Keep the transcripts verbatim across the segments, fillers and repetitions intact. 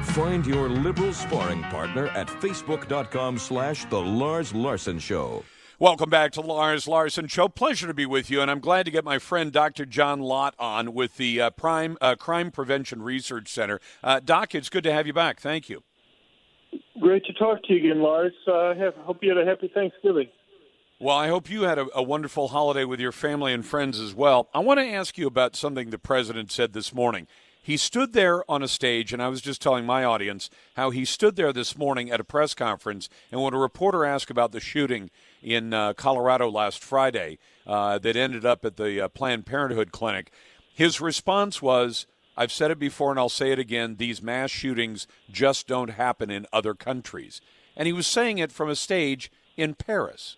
Find your liberal sparring partner at facebook.com slash The Lars Larson Show. Welcome back to Lars Larson Show. Pleasure to be with you, and I'm glad to get my friend Doctor John Lott on with the uh, Prime uh, Crime Prevention Research Center. Uh, Doc, it's good to have you back. Thank you. Great to talk to you again, Lars. I uh, have, hope you had a happy Thanksgiving. Well, I hope you had a, a wonderful holiday with your family and friends as well. I want to ask you about something the president said this morning. He stood there on a stage, and I was just telling my audience how he stood there this morning at a press conference, and when a reporter asked about the shooting in uh, Colorado last Friday uh, that ended up at the uh, Planned Parenthood clinic, his response was, I've said it before and I'll say it again, these mass shootings just don't happen in other countries. And he was saying it from a stage in Paris.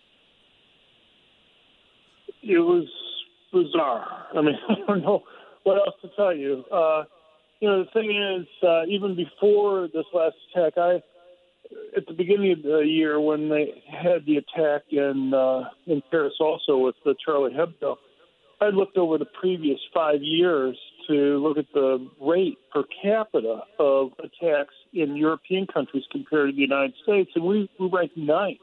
It was bizarre. I mean, I don't know what else to tell you. Uh, you know, the thing is, uh, even before this last attack, I, at the beginning of the year when they had the attack in uh, in Paris also with the Charlie Hebdo, I looked over the previous five years to look at the rate per capita of attacks in European countries compared to the United States, and we, we ranked ninth.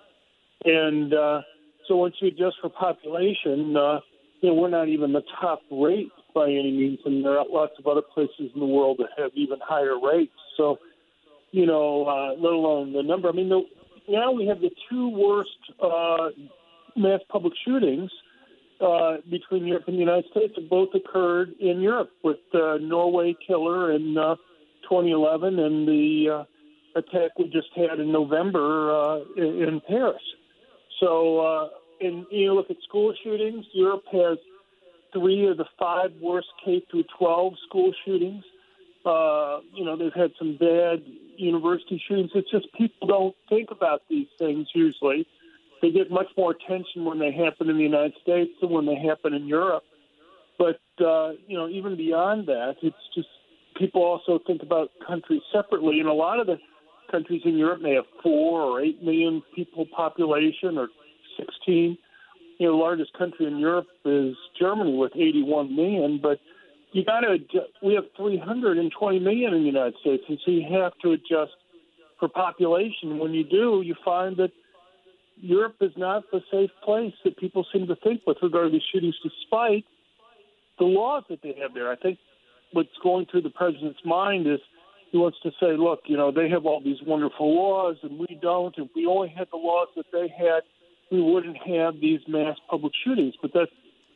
And uh, so once you adjust for population, uh, you know, we're not even the top rate by any means, and there are lots of other places in the world that have even higher rates. So, you know, uh, let alone the number. I mean, the, now we have the two worst uh, mass public shootings uh, between Europe and the United States that both occurred in Europe, with uh, Norway killer in uh, twenty eleven and the uh, attack we just had in November uh, in, in Paris. So, uh, and you look at school shootings, Europe has three of the five worst K through twelve school shootings. Uh, you know, they've had some bad university shootings. It's just people don't think about these things usually. They get much more attention when they happen in the United States than when they happen in Europe. But, uh, you know, even beyond that, it's just people also think about countries separately. And a lot of the countries in Europe may have four or eight million people population or sixteen. You know, the largest country in Europe is Germany with eighty-one million, but you got to. We have three hundred twenty million in the United States, and so you have to adjust for population. When you do, you find that Europe is not the safe place that people seem to think with regard to these shootings, despite the laws that they have there. I think what's going through the president's mind is he wants to say, look, you know, they have all these wonderful laws, and we don't. If we only had the laws that they had, we wouldn't have these mass public shootings. But that's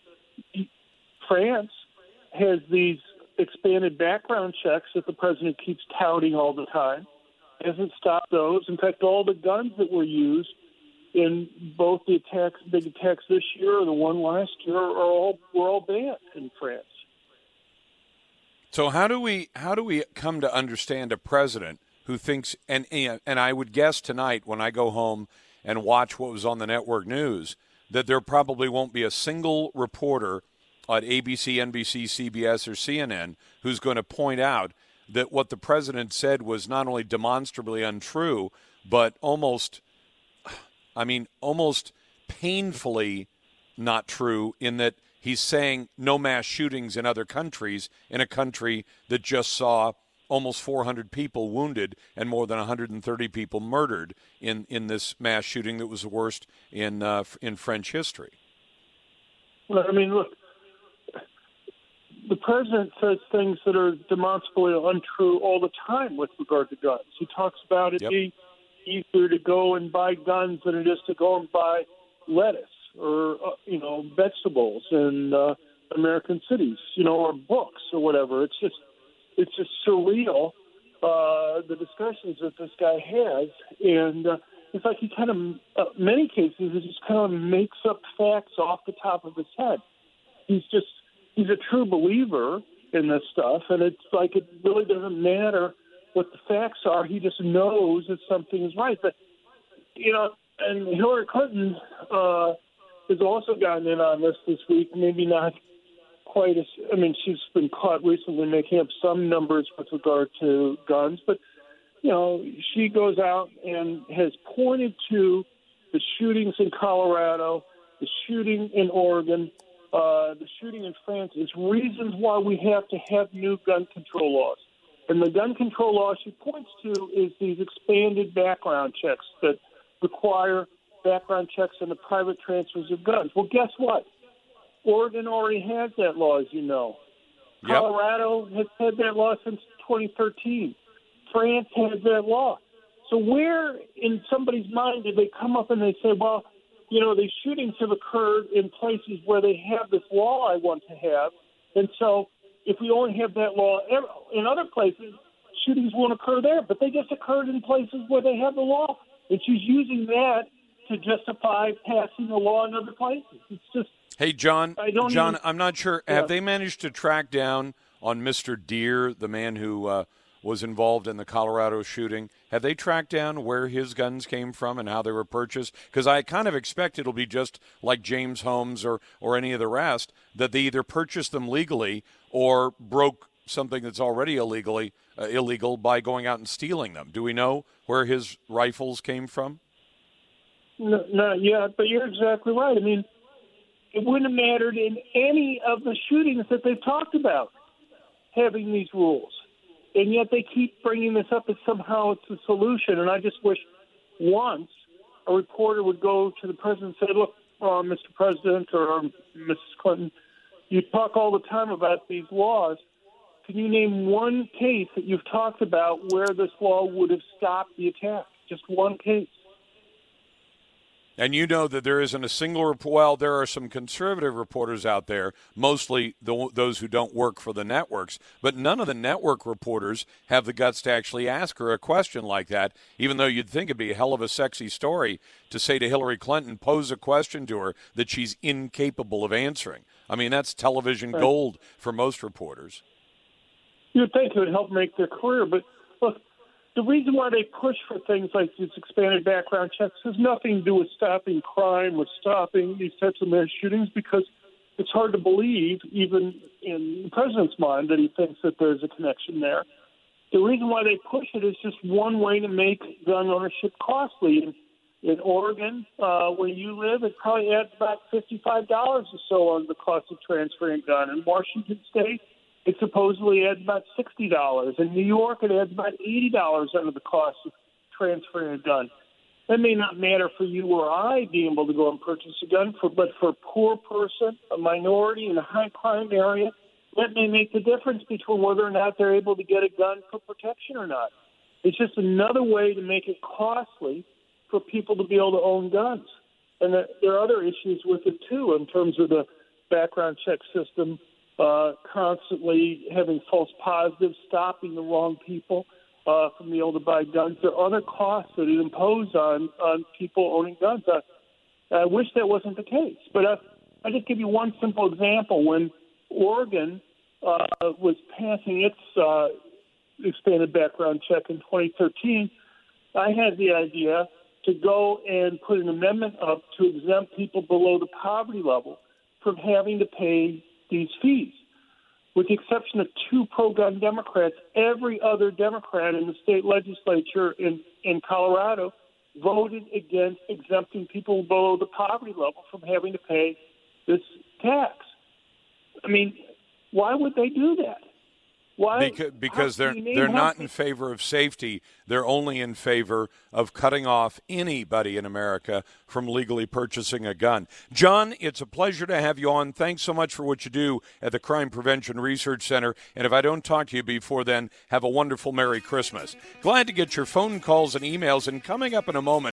France has these expanded background checks that the president keeps touting all the time. Hasn't stopped those. In fact, all the guns that were used in both the attacks, big attacks this year or the one last year, are all were all banned in France. So how do we how do we come to understand a president who thinks, and and I would guess tonight when I go home and watch what was on the network news, that there probably won't be a single reporter at A B C, N B C, C B S, or C N N who's going to point out that what the president said was not only demonstrably untrue, but almost, I mean, almost painfully not true, in that he's saying no mass shootings in other countries, in a country that just saw almost four hundred people wounded and more than one hundred thirty people murdered in, in this mass shooting that was the worst in uh, in French history. Well, I mean, look, the president says things that are demonstrably untrue all the time with regard to guns. He talks about it yep. being easier to go and buy guns than it is to go and buy lettuce or, uh, you know, vegetables in uh, American cities, you know, or books or whatever. It's just It's just surreal, uh, the discussions that this guy has. And uh, it's like he kind of, uh, many cases, he just kind of makes up facts off the top of his head. He's just, he's a true believer in this stuff. And it's like it really doesn't matter what the facts are. He just knows that something is right. But, you know, and Hillary Clinton uh, has also gotten in on this this week, maybe not quite as, I mean, she's been caught recently making up some numbers with regard to guns, but, you know, she goes out and has pointed to the shootings in Colorado, the shooting in Oregon, uh, the shooting in France as reasons why we have to have new gun control laws. And the gun control law she points to is these expanded background checks that require background checks on the private transfers of guns. Well, guess what? Oregon already has that law, as you know. Yep. Colorado has had that law since twenty thirteen. France has that law. So where in somebody's mind did they come up and they say, well, you know, these shootings have occurred in places where they have this law I want to have, and so if we only have that law in other places, shootings won't occur there. But they just occurred in places where they have the law. And she's using that to justify passing the law in other places. It's just Hey, John, John, even, I'm not sure. Yeah. Have they managed to track down on Mister Deere, the man who uh, was involved in the Colorado shooting? Have they tracked down where his guns came from and how they were purchased? Because I kind of expect it'll be just like James Holmes or, or any of the rest, that they either purchased them legally or broke something that's already illegally uh, illegal by going out and stealing them. Do we know where his rifles came from? No, not yet, but you're exactly right. I mean, it wouldn't have mattered in any of the shootings that they've talked about, having these rules. And yet they keep bringing this up as somehow it's a solution. And I just wish once a reporter would go to the president and say, look, uh, Mister President or Missus Clinton, you talk all the time about these laws. Can you name one case that you've talked about where this law would have stopped the attack? Just one case. And you know that there isn't a single report. Well, there are some conservative reporters out there, mostly the, those who don't work for the networks, but none of the network reporters have the guts to actually ask her a question like that, even though you'd think it'd be a hell of a sexy story to say to Hillary Clinton, pose a question to her that she's incapable of answering. I mean, that's television right. gold for most reporters. You'd think it would help make their career, but look, the reason why they push for things like these expanded background checks has nothing to do with stopping crime or stopping these types of mass shootings, because it's hard to believe, even in the president's mind, that he thinks that there's a connection there. The reason why they push it is just one way to make gun ownership costly. In, in Oregon, uh, where you live, it probably adds about fifty-five dollars or so on the cost of transferring a gun. In Washington State, it supposedly adds about sixty dollars. In New York, it adds about eighty dollars under the cost of transferring a gun. That may not matter for you or I being able to go and purchase a gun, for, but for a poor person, a minority in a high-crime area, that may make the difference between whether or not they're able to get a gun for protection or not. It's just another way to make it costly for people to be able to own guns. And there are other issues with it, too, in terms of the background check system. Uh, constantly having false positives, stopping the wrong people uh, from being able to buy guns. There are other costs that it imposes on, on people owning guns. Uh, I wish that wasn't the case. But uh, I'll just give you one simple example. When Oregon uh, was passing its uh, expanded background check in twenty thirteen, I had the idea to go and put an amendment up to exempt people below the poverty level from having to pay these fees. With the exception of two pro-gun Democrats, every other Democrat in the state legislature in, in Colorado voted against exempting people below the poverty level from having to pay this tax. I mean, why would they do that? Why? Because, because they're they're not in favor of safety. They're only in favor of cutting off anybody in America from legally purchasing a gun. John, it's a pleasure to have you on. Thanks so much for what you do at the Crime Prevention Research Center. And if I don't talk to you before then, have a wonderful Merry Christmas. Glad to get your phone calls and emails. And coming up in a moment,